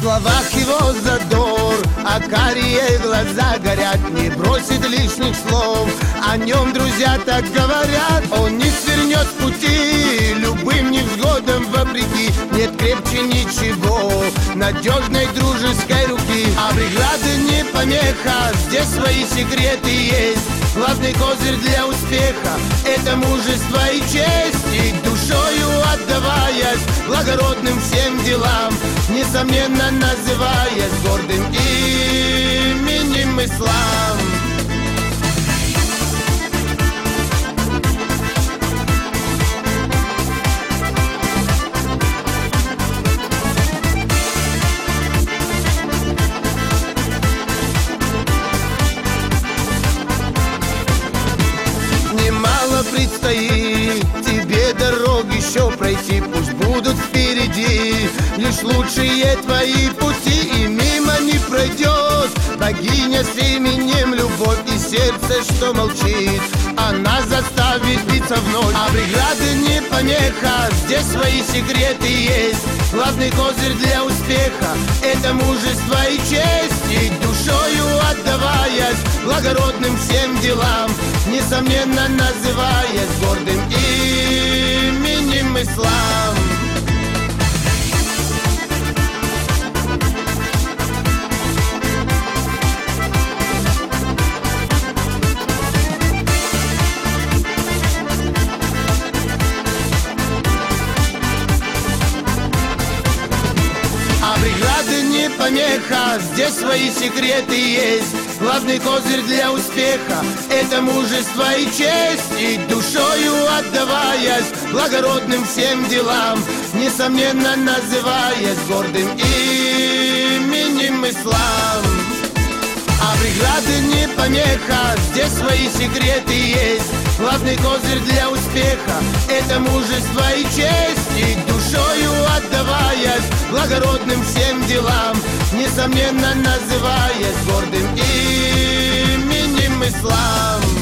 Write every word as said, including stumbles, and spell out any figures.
словах его задор, а карие глаза горят, не бросит лишних слов. О нем друзья так говорят, он не свернет с пути, любым невзгодам вопреки. Нет крепче ничего надежной дружеской руки. А преграды не помеха, здесь свои секреты есть. Главный козырь для успеха — это мужество и честь. И душою отдаваясь благородным всем делам, несомненно называясь гордым именем ислам. Немало предстоит тебе дорог еще пройти, пусть будут впереди лишь лучшие твои пути, и мимо не пройдет богиня с именем любовь. И сердце, что молчит, она заставит биться вновь. А преграды не помеха, здесь свои секреты есть. Главный козырь для успеха — это мужество и честь. И душою отдаваясь благородным всем делам, несомненно называясь гордым именем ислам. А преграды не помеха, здесь свои секреты есть. Главный козырь для успеха — это мужество и честь. И душою отдаваясь благородным всем делам, несомненно называясь гордым именем ислам. А преграды не помеха, здесь свои секреты есть. Главный козырь для успеха — это мужество и честь. И душою отдаваясь благородным всем делам, несомненно называясь гордым именем ислам.